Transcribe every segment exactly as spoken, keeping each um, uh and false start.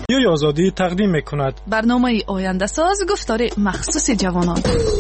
رادیوی آزادی تقدیم می‌کند. برنامه آینده ساز گفتار مخصوص جوانان.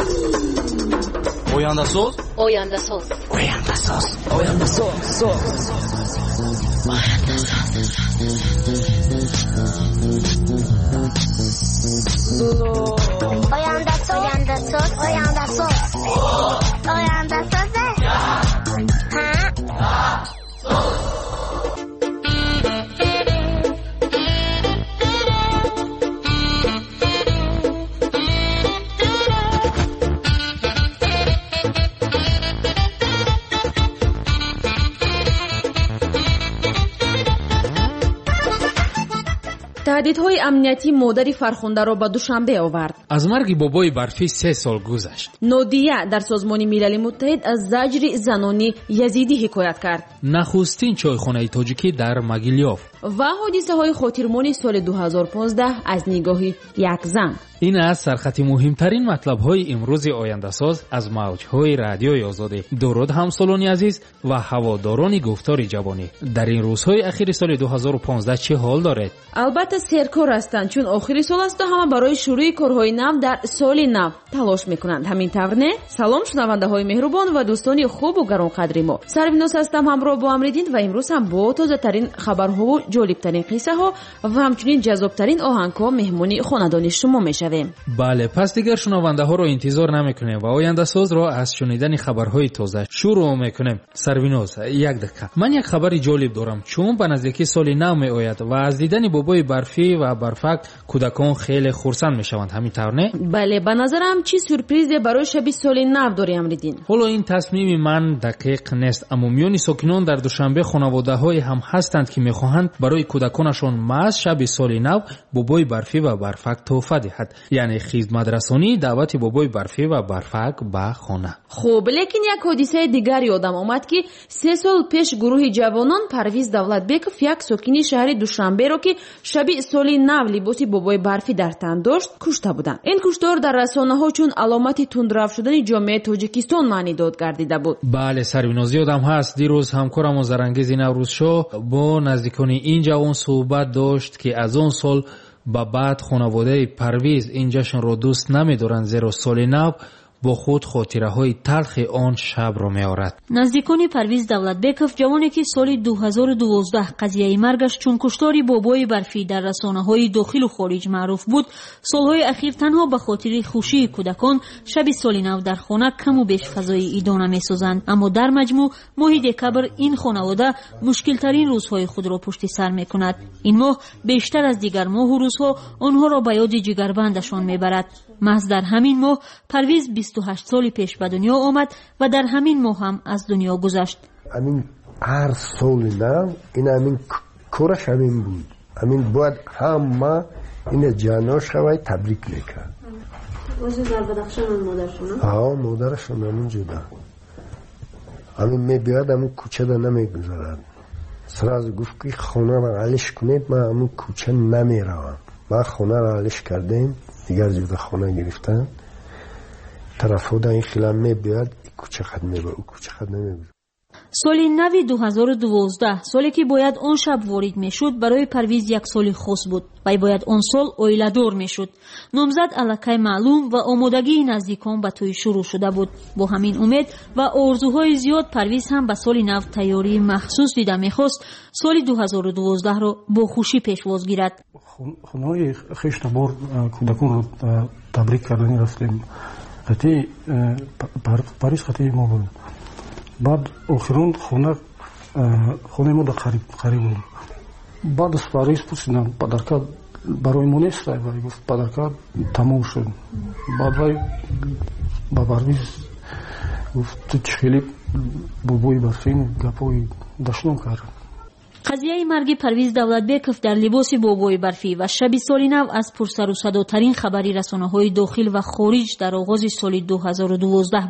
آینده ساز آینده ساز آینده ساز آینده ساز آینده ساز آینده ساز آینده ساز آینده ساز таҳдидҳои амнияти модари фархундаро ба душанбе овард. аз марги бобои барфӣ се сол гузашт. нодия дар созмони милали муттаҳид аз заҷри занонӣ язидӣ ҳикоят кард. нахустин чойхонаи тоҷикӣ дар Могилёв ва ҳодисаҳои хотирмони соли ду ҳазору понздаҳ аз нигоҳи як зан. ин аст сархати муҳимтарин матлабҳои имрӯзи ояндасоз аз мавҷҳои радиои озодӣ. дуруд ҳамсолони азиз ва ҳаводорони гуфтори ҷавонӣ. дар ин рӯзҳои ахири соли ду ҳазору понздаҳ чӣ ҳол доред? албатта серкор ҳастанд, чун охири сол асту ҳама барои шурӯи корҳои нав дар соли нав талош мекунанд. ҳамин тавр не? салом шунавандаҳои меҳрубон ва дӯстони хубу гаронқадри мо. Сарвинос ҳастам ҳамроҳ бо Амриддин ва имрӯз ҳам бо тозатарин хабарҳову ҷолибтарин қиссаҳо ва ҳамчунин ҷаззобтарин оҳангҳо меҳмони хонадони шумо мешавем. бале, пас дигар шунавандаҳоро интизор намекунем ва ояндасозро аз шунидани хабарҳои тоза шурӯъ мекунем. Сарвинос, як дақиқа, ман як хабари ҷолиб дорам, чун ба наздикии соли нав меояд ва аз дидани бобои барфӣ ва барфак кӯдакон хеле хурсанд мешаванд. ҳамин тавр не? бале, ба назарам чӣ сюрпризе барои шаби соли нав дорӣ Амриддин? ҳоло ин тасмими ман дақиқ нест, аммо миёни сокинон дар душанбе хонаводаҳое ҳам ҳастанд ки мехоҳанд барои кӯдаконашон маҳз шаби соли нав бобои барфӣ ва барфак тоҳфа диҳад, яъне хизматрасонии даъвати бобои барфӣ ва барфак ба хона. хуб, лекин як ҳодисаи дигар ёдам омад ки се сол пеш гурӯҳи ҷавонон Парвиз Давлатбеков, як сокини шаҳри Душанберо ки шаби соли нав либоси бобои барфӣ дар тан дошт, кушта буданд. ин куштор дар расонаҳо чун аломати тундрав шудани ҷомеаи Тоҷикистон маъни дод гардида буд. бале, Сарвиноз, ёдам ҳаст дирӯз ҳамкорамон Зарангези Наврӯзшоҳ бо наздикони ин ҷавон суҳбат дошт ки аз он сол ба баъд хонаводаи Парвиз ин ҷашнро дӯст намедоранд, зеро соли нав бо худ хотираҳои талхи он шабро меорад. наздикони Парвиз Давлатбеков, ҷавоне ки соли ду ҳазору дувоздаҳ қазияи маргаш чун куштори бобои барфӣ дар расонаҳои дохилу хориҷ маъруф буд, солҳои ахир танҳо ба хотири хушии кӯдакон шаби соли нав дар хона каму беш фазои идона месозанд. аммо дар маҷмӯъ моҳи декабр ин хонавода мушкилтарин рӯзҳои худро пушти сар мекунад. ин моҳ бештар аз дигар моҳу рӯзҳо онҳоро ба ёди ҷигарбандашон мебарад. маҳз дар ҳамин моҳ Парвиз бисту ҳашт соли пеш ба дунё омад ва дар ҳамин моҳ ҳам аз дунё гузашт. амин ҳар соли нав ин амин кораш амин буд. амин бояд ҳама ина ҷано шавай табрик мекард. ҳа, модарашон амин ҷуда. амин мебиёяд амин кӯчада намегузарад. сразу гуфт ки хонаро алиш кунед, ман амин кӯча намеравам. ман хонаро алиш кардем, дигар ҷуда хона гирифтан. тарафҳода ин хилам мебиёяд, кӯча хат мебиёяд, кӯча хат намебиёяд. соли нави ду ҳазору дувоздаҳ, соле ки бояд он шаб ворид мешуд, барои Парвиз як соли хос буд. вай бояд он сол оиладор мешуд. номзад аллакай маълум ва омодагии наздикон ба тӯй шурӯъ шуда буд. бо ҳамин умед ва орзуҳои зиёд Парвиз ҳам ба соли нав тайёрии махсус дида мехост соли ду ҳазору дувоздаҳро бо хушӣ пешвоз гирад. хонаҳои хештабор кӯдаконро табрик кардани рафтем. қатъи Париз қатъи мо буд. баъд охирон хона хонаи мо дар қариб буд. баъд аз Париз пурсидам, падарка барои мо нест. вай гуфт падарка тамом шуд. баъд вай ба Парвиз гуфт ту чӣ хеле бобои барфин гапҳои дашном кард. қазияи марги Парвиз Давлатбеков дар либоси бобои барфӣ ва шаби соли нав аз пурсарусадотарин хабари расонаҳои дохил ва хориҷ дар оғози соли ду ҳазору дувоздаҳ буд.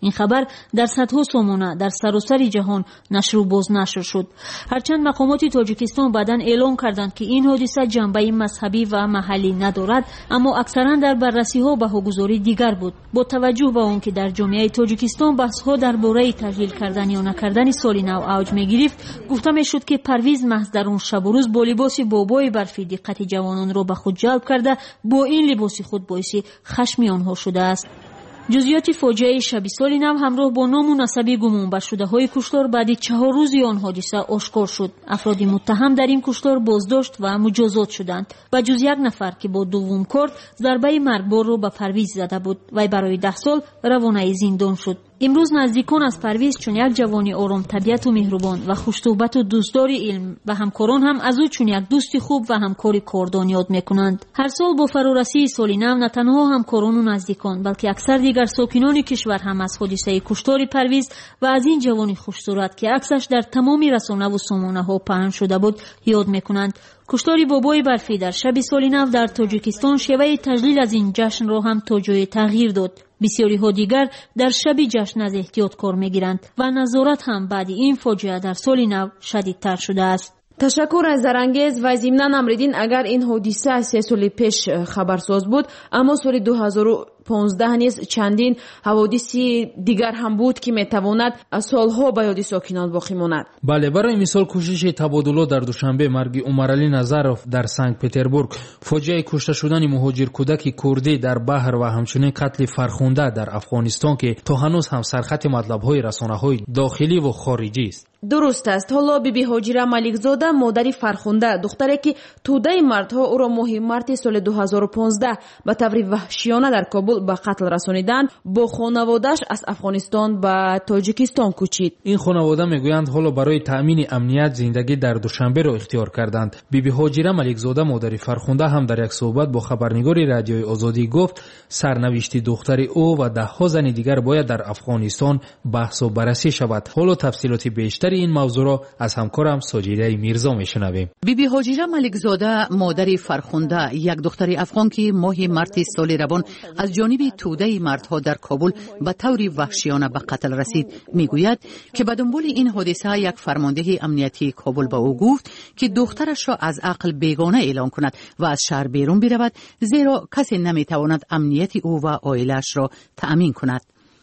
این خبر در صدها سامانه در سراسر جهان نشر و بازنشر شد. هرچند مقامات تاجیکستان بعداً اعلام کردند که این حادثه جنبه مذهبی و محلی ندارد، اما اکثرا در بررسی‌ها بهاگذاری دیگر بود. با توجه به آنکه در جامعه تاجیکستان بحث‌ها درباره تجلیل کردن یا نکردن سال نو اوج می‌گرفت، گفته می‌شد که پرویز محض در اون شب و روز با لباس بابای برفی دقت جوانان را به خود جلب کرده، با این لباس خود باعث خشم آنها شده است. جزئیات فاجعه شب سال نو همراه با نام و نسب گمانبر شده های کشتار بعد چهار روزی آن حادثه آشکار شد. افراد متهم در این کشتار بازداشت و مجازات شدند. به جز یک نفر که با دوم کار ضربه مرگبار را به پرویز زده بود، وی برای ده سال روانه زندان شد. امروز نزدیکان از پرویز چون یک جوانی آرام طبیعت و مهربان و خوش‌صحبت و دوستدار علم و همکاران هم از او چون یک دوست خوب و همکار کاردان یاد می‌کنند. هر سال با فرارسی سال نو نه تنها همکاران و نزدیکان بلکه اکثر دیگر ساکنان کشور هم از حادثه کشتار پرویز و از این جوانی خوش‌صورت که عکسش در تمام رسانه و سامانه‌ها پهن شده بود یاد می‌کنند. کشتار بابای برفی در شب سال نو در تاجیکستان شیوه تجلیل از این جشن را هم تا جای تغییر داد. بسیاری ها دیگر در شب جشن از احتیاط کار میگیرند و نظارت هم بعد این فاجعه در سال نو شدیدتر شده است. تشکر از زرانگیز و ضمناً امریدین اگر این حادثه از سه سال پیش خبرساز بود، اما سال دو هزار و پانزده نیز چندین حوادث دیگر هم بود که میتواند سالها به یاد ساکنان باقی ماند. بله، برای مثال کوشش تبادلات در دوشنبه، مرگ عمرعلی نظرов در سنت پتربورگ، فاجعه کشته شدن مهاجر کودک کردی در بحر و همچنین قتل فرخنده در افغانستان که تا هنوز هم سرخط مطلب‌های رسانه‌های داخلی و خارجی است. درست است. حالا بیبی هاجره ملکزاده، مادری فرخنده، دختری که توده مردها او را ماه مارت سال دو هزار و پانزده به طور وحشیانه در کابل به قتل رسانیدند، با خانواده‌اش از افغانستان به تاجیکستان کوچید. این خانواده میگویند حالا برای تأمین امنیت زندگی در دوشنبه را اختیار کردند. بیبی هاجره ملکزاده، مادری فرخنده، هم در یک صحبت با خبرنگار رادیوی آزادی گفت سرنوشت دختر او و ده ها زن دیگر باید در افغانستان بحث و بررسی شود. حالا تفصیلات بیشتر این موضوع را از همکارم ساجیده میرزا میشنویم. بیبی هاجره ملکزاده، مادر فرخنده، یک دختر افغان که ماه مارت سال روان از جانب توده مردها در کابل به طور وحشیانه به قتل رسید، میگوید که به دنبال این حادثه یک فرمانده امنیتی کابل به او گفت که دخترش را از عقل بیگانه اعلام کند و از شهر بیرون برود، زیرا کسی نمیتواند امنیت او و عائله‌اش را تأمین کند.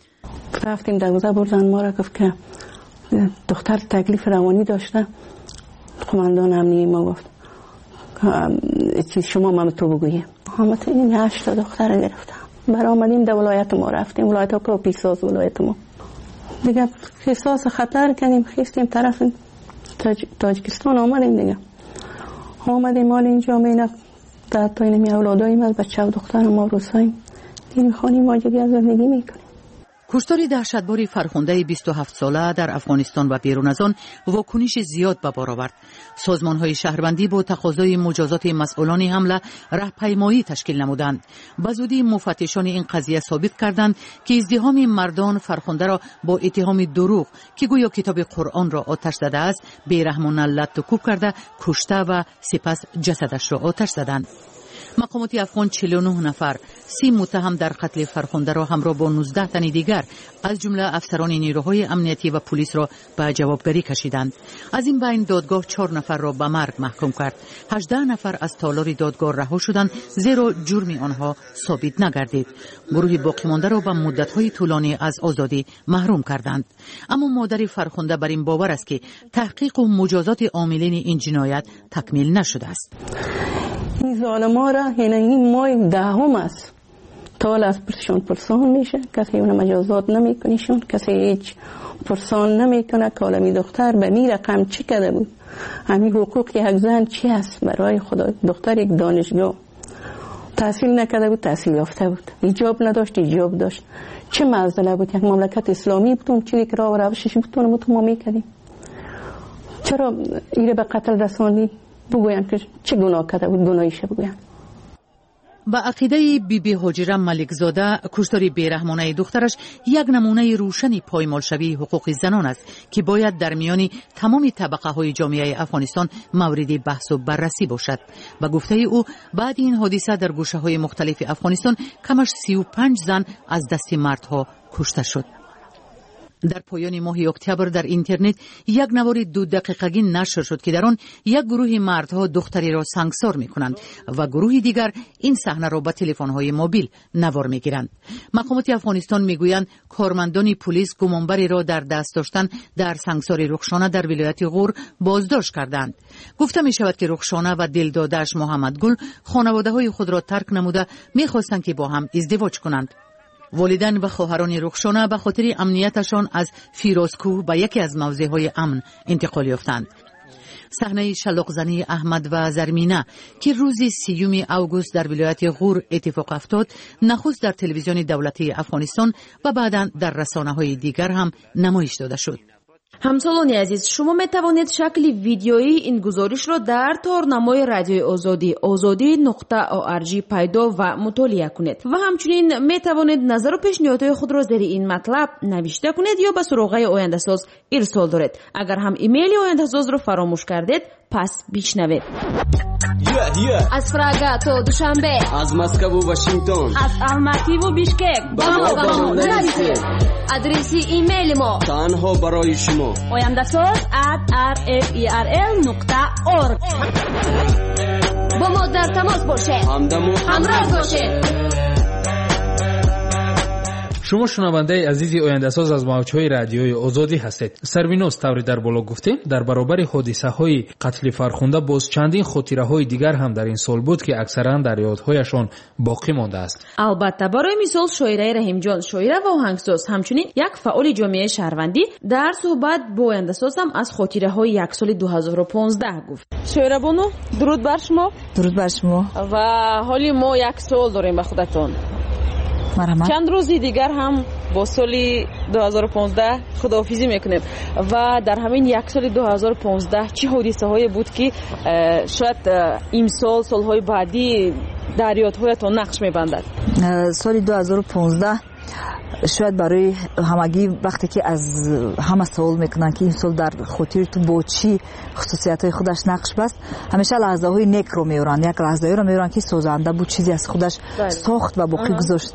رفتیم دوازده بردن ما را گفت که دختر تکلیف روانی داشته. قماندان امنیتی ما گفت چیز شما من تو بگوییم. همت این هشت تا دختر گرفتم. برای آمدیم در ولایت ما رفتیم، ولایت ها که پیساز ولایت ما دیگه احساس خطر کردیم، خیستیم طرف تاج... تاجیکستان آمدیم دیگه. آمدیم مال اینجا مینا در تا اینمی اولاداییم از بچه و دختر ما روساییم این خانی ماجری از زندگی میکنیم. کشتار دهشتبار فرخنده بیست و هفت ساله در افغانستان و بیرون از آن واکنش زیاد به بار آورد. سازمان‌های شهروندی با تقاضای مجازات مسئولان حمله راهپیمایی تشکیل نمودند. به زودی مفتشان این قضیه ثابت کردند که ازدحام مردان فرخنده را با اتهام دروغ که گویا کتاب قرآن را آتش زده است، بیرحمانه لط و کوب کرده کشته و سپس جسدش را آتش زدند. مقامات افغان چهل و نه نفر، سی متهم در قتل فرخنده را همراه با نوزده تن دیگر از جمله افسران نیروهای امنیتی و پلیس را به جوابگری کشیدند. از این بین دادگاه چهار نفر را به مرگ محکوم کرد. هجده نفر از تالار دادگاه رها شدند زیرا جرم آنها ثابت نگردید. گروه باقی مانده را به مدت‌های طولانی از آزادی محروم کردند. اما مادر فرخنده بر این باور است که تحقیق و مجازات عاملین این جنایت تکمیل نشده است. این ظالما را این ماه دهم است تال از پرسشون پرسان میشه، کسی اون مجازات نمیکنیشون، کسی هیچ پرسان نمیکنه که حالا می دختر به می رقم چی کرده بود، همین حقوق یک زن چی است برای خدا. دختر یک دانشگاه تحصیل نکرده بود، تحصیل یافته بود، ایجاب نداشت، ایجاب داشت. چه معضله بود؟ یک مملکت اسلامی بودون، چیزی که راه و روشش بودون تو ما میکردیم. چرا ایره به قتل رساندی؟ بگویم که چه گناه کرده بود، گناهیشه بگویم. با عقیده بیبی هاجره ملکزاده، کشتار بیرحمانه دخترش یک نمونه روشنی پایمال شوی حقوق زنان است که باید در میان تمام طبقه های جامعه افغانستان مورد بحث و بررسی باشد. و گفته او بعد این حادثه در گوشه های مختلف افغانستان کمش سی و پنج زن از دست مردها کشته شد. در پایان ماه اکتبر در اینترنت یک نوار دو دقیقگی نشر شد که در آن یک گروه مردها دختری را سنگسار می‌کنند و گروه دیگر این صحنه را با تلفن‌های موبیل نوار می‌گیرند. مقامات افغانستان می‌گویند کارمندان پلیس گمانبری را در دست داشتن در سنگساری رخشانه در ولایت غور بازداشت کردند. گفته می‌شود که رخشانه و دلداده‌اش محمد گل خانواده‌های خود را ترک نموده می‌خواستند که با هم ازدواج کنند. والدین و خواهران رخشانه به خاطر امنیتشان از فیروزکوه به یکی از موضع‌های امن انتقال یافتند. صحنه شلاق‌زنی احمد و زرمینه که روز سیوم اوگوست در ولایت غور اتفاق افتاد، نخست در تلویزیون دولتی افغانستان و بعداً در رسانه‌های دیگر هم نمایش داده شد. همسالان عزیز، شما می توانید شکل ویدیویی این گزارش را در تارنمای رادیوی آزادی آزادی نقطه او ار جی پیدا و مطالعه کنید و همچنین می توانید نظر و پیشنهادهای خود را زیر این مطلب نوشته کنید یا به سراغ آینده ساز ارسال دارید. اگر هم ایمیل آینده ساز را فراموش کردید پس بشنوید. Yeah, yeah. از فراگا تا دوشنبه، از مسکو و واشنگتن، از الماتی و بیشکک با ما با ما نویسید. آدرس ایمیل ما تنها برای شما oyandasaz at r f e r l نقطه org. با ما در تماس باشید، همدم و همراه باشید. شما شنونده عزیز آینده ساز از موجهای رادیوی آزادی هستید. سروینوس طوری در بالا گفتیم در برابر حادثه های قتل فرخنده باز چندین خاطره های دیگر هم در این سال بود که اکثرا در یادهایشان باقی مانده است. البته برای مثال شاعره رحیم جان شاعره و آهنگساز همچنین یک فعال جامعه شهروندی در صحبت با آینده ساز هم از خاطره های یک سال دو هزار و پانزده گفت. شاعره بانو درود بر شما. درود بر شما. و حالی ما یک سال داریم به خودتون. مرحبا. چند روزی دیگر هم با سال دو هزار و پانزده خداحافظی میکنیم و در همین یک سال دو هزار و پانزده چه حادثه هایی بود که شاید این سال سالهای بعدی در یادهایتان نقش میبندد؟ سال دو هزار و پانزده شاید برای همگی وقتی که از همه سوال میکنن که این سال در خاطر تو با چی خصوصیت های خودش نقش بست، همیشه لحظه های نیک رو میورن، یک لحظه های رو میورن که سازنده بود، چیزی از خودش ساخت و باقی گذاشت.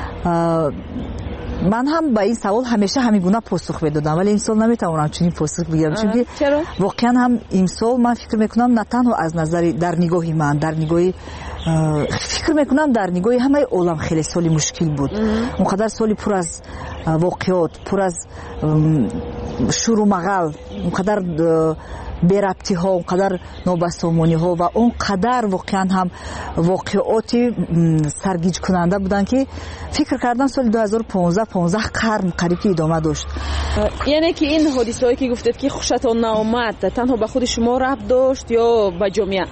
من هم با این سوال همیشه همیگونه پاسخ میدادم ولی این سال نمیتونم چنین پاسخ بگیرم، چون واقعا هم این سال من فکر میکنم نه تنها از نظر در نگاهی من، در نگاهی فکر میکنم در نگاهی همه عالم خیلی سالی مشکل بود. اونقدر سالی پر از واقعات، پر از شور و مغل، اونقدر بی‌ربطی ها، اونقدر نابسامانی ها و اونقدر واقعا هم واقعات سرگیج کننده بودن که فکر کردم سال دو هزار و پانزده پانزده قرن قریب ادامه داشت. یعنی که این حادثه هایی که گفتید که خوشتون نآمد تنها به خود شما ربط داشت یا به جامعه؟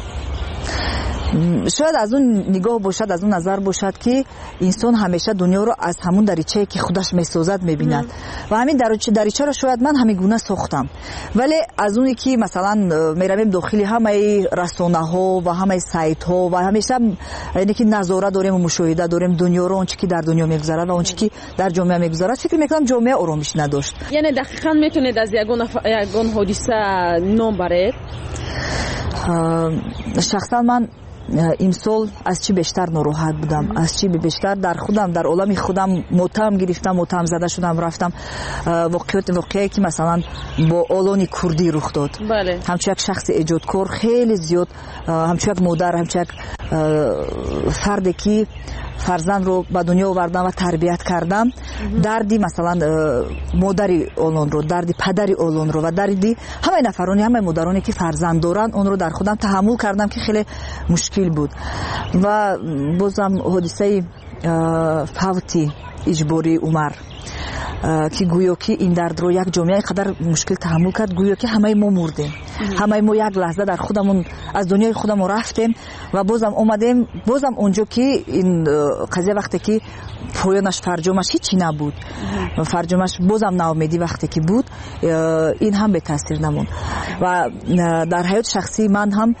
شاید از اون نگاه باشد، از اون نظر باشد که انسان همیشه دنیا رو از همون دریچه‌ای که خودش میسازد میبیند و همین دریچه دریچه رو شاید من همین گونه ساختم، ولی از اونی که مثلا میرویم داخل همه رسانه ها و همه سایت ها و همیشه یعنی که نظاره داریم و مشاهده داریم دنیا رو، اونچه که در دنیا میگذره و اونچه که در جامعه میگذره، فکر میکنم جامعه آرامش نداشت. یعنی دقیقاً میتونید از یگان یگان حادثه نام برید؟ شخصا من امسال از چی بیشتر ناراحت بودم، از چی بیشتر در خودم، در عالم خودم ماتم گرفتم، ماتم زده شدم، رفتم واقعیت واقعی که مثلا با آلان کردی رخ داد. بله. همچون یک شخص ایجادکار خیلی زیاد، همچون یک مادر، همچون یک فردی که فرزند رو به دنیا آوردم و تربیت کردم، دردی مثلا مادری اولان رو، دردی پدری اولان رو و دردی همه نفرانی، همه مادرانی که فرزند دارن اون رو در خودم تحمل کردم که خیلی مشکل بود. و بازم حادثه فوتی اجباری عمر که گویا که این درد رو یک جامعه قدر مشکل تحمل کرد، گویا که همه ما مردیم، همه ما یک لحظه در خودمون از دنیای خودمون رفتیم و بازم اومدیم، بازم اونجا که این قضیه وقتی که پایانش فرجامش هیچی نبود، فرجامش بازم ناامیدی وقتی که بود، این هم به تاثیر نموند. و در حیات شخصی من هم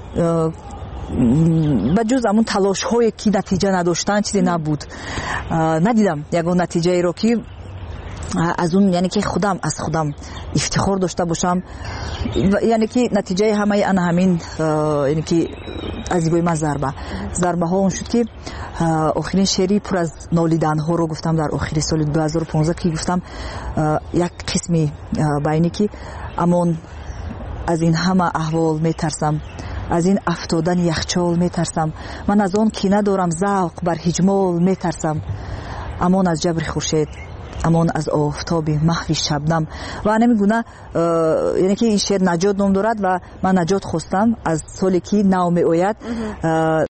بجز همون تلاش هایی که نتیجه نداشتن چیزی نبود، ندیدم یگان نتیجه ای رو که аз он яъне ки худам аз худам ифтихор дошта бошам, яъне ки натиҷаи ҳамаи ана ҳамин яъне ки аз гӯи ман зарба зарбаҳо он шуд ки охирин шеъри пур аз нолиданҳоро гуфтам дар охири соли ду ҳазору понздаҳ ки гуфтам як қисми байне ки амон аз ин ҳама аҳвол метарсам, аз ин афтодани яхчол метарсам, ман аз он ки надорам завқ бар ҳиҷмол метарсам, амон аз ҷабри хуршед, амон аз офтоби маҳви шабнам ва ҳамин гуна яъне ки ин шеър наҷот ном дорад ва ман наҷот хостам аз соле ки нав меояд